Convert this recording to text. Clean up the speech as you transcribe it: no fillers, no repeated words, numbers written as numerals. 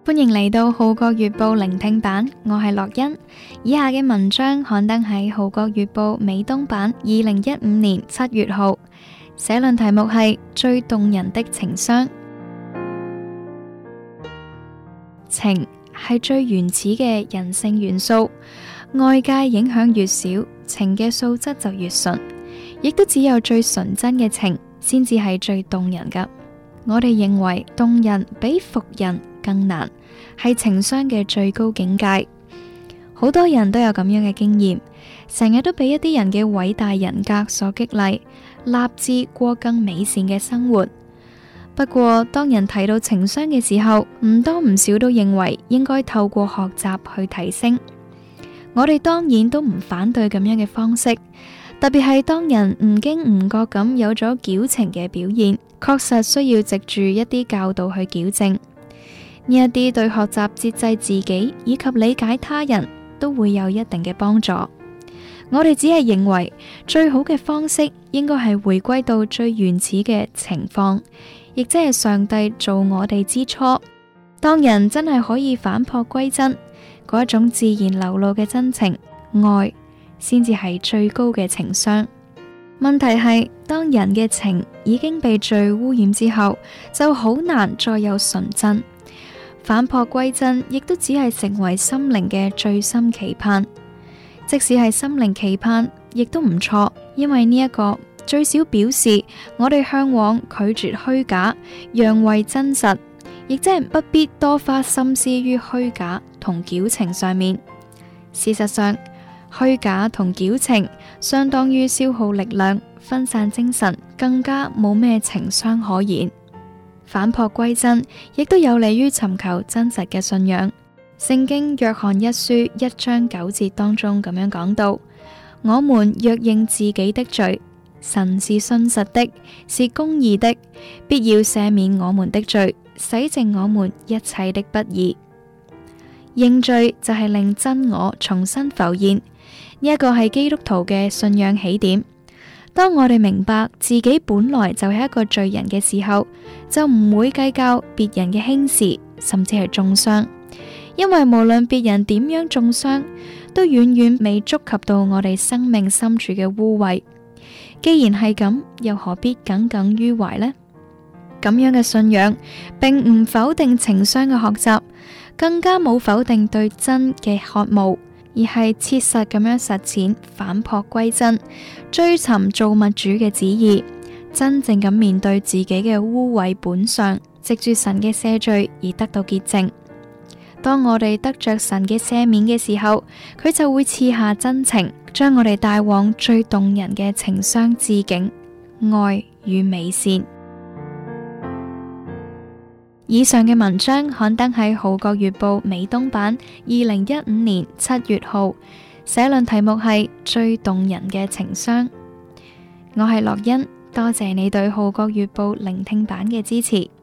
歡迎嚟到《號角月報》聆聽版，我係樂欣。以下嘅文章刊登喺《號角月報》美東版2015年7月號，社論題目係最動人的情傷。情係最原始嘅人性元素，外界影響越少，情嘅素質就越純，亦都只有最純真嘅情先至係最動人㗎。我哋認為動人比服人更難，係情商嘅最高境界。好多人都有咁樣嘅經驗，成日都俾一啲人嘅偉大人格所激勵，立志過更美善嘅生活。不過當人睇到情商嘅時候，唔多唔少都認為應該透過學習去提升。我哋當然都唔反對咁樣嘅方式，特別係當人唔經唔覺咁有咗矯情嘅表現，確實需要藉住一啲教導去矯正。呢一啲對學習節制自己以及理解他人都會有一定嘅幫助。我哋只係認為最好嘅方式應該係回歸到最原始嘅情況，亦即係上帝造我哋之初。當人真係可以返璞歸真，嗰一種自然流露嘅真情愛，先至係最高嘅情商。問題係當人嘅情已經被罪污染之後，就好難再有純真。返璞歸真亦都只係成為心靈嘅最深期盼。即使係心靈期盼，亦都唔錯，因為呢一個最少表示我哋向往拒絕虛假，讓為真實，亦即係不必多花心思於虛假同矯情上面。事實上，虛假同矯情相當於消耗力量、分散精神，更加冇咩情商可言。返璞歸真亦都有利於尋求真實嘅信仰。聖經約翰一書1章9節當中咁樣講到：我們若認自己的罪，神是信實的，是公義的，必要赦免我們的罪，洗淨我們一切的不義。認罪就係令真我重新浮現，呢一個係基督徒嘅信仰起點。當我哋明白自己本來就係一個罪人嘅時候，就唔會計較別人嘅輕視，甚至係中傷，因為無論別人點樣中傷，都遠遠未觸及到我哋生命深處嘅污穢。既然係咁，又何必耿耿於懷呢？咁樣嘅信仰並唔否定情商嘅學習，更加冇否定對真嘅渴慕，而係切實咁樣實踐返璞歸真，追尋造物主嘅旨意，真正咁面對自己嘅污穢本相，藉住神嘅赦罪而得到潔淨。當我哋得着神嘅赦免嘅時候，佢就會賜下真情，將我哋帶往最動人嘅情商致敬、愛與美善。以上嘅文章刊登喺《號角月報》美東版2015年7月號，社論題目係最動人嘅情商。我係樂欣，多謝你對《號角月報》聆聽版嘅支持。